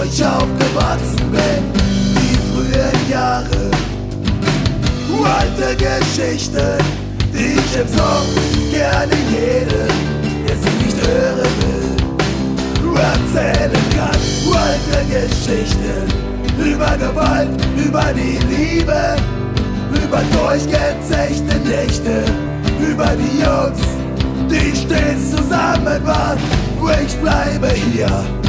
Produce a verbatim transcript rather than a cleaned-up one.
ich aufgewachsen bin, die frühen Jahre. Alte Geschichten, die ich im Song gerne jedem, der sie nicht hören will, erzählen kann. Alte Geschichten über Gewalt, über die Liebe, über durchgezechte Nächte, über die Jungs, die stets zusammen waren. Ich bleibe hier.